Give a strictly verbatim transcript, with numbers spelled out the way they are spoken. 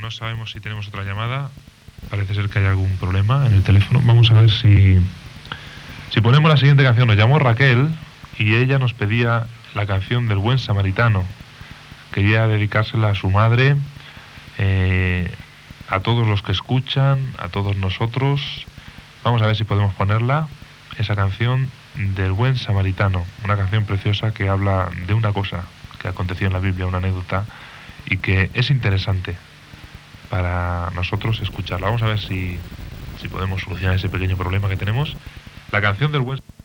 no sabemos si tenemos otra llamada. Parece ser que hay algún problema en el teléfono. Vamos a ver si... Si ponemos la siguiente canción. Nos llamó Raquel y ella nos pedía la canción del Buen Samaritano. Quería dedicársela a su madre, eh, a todos los que escuchan, a todos nosotros. Vamos a ver si podemos ponerla, esa canción del Buen Samaritano. Una canción preciosa que habla de una cosa que aconteció en la Biblia, una anécdota, y que es interesante para nosotros escucharla. Vamos a ver si, si podemos solucionar ese pequeño problema que tenemos. La canción del Buen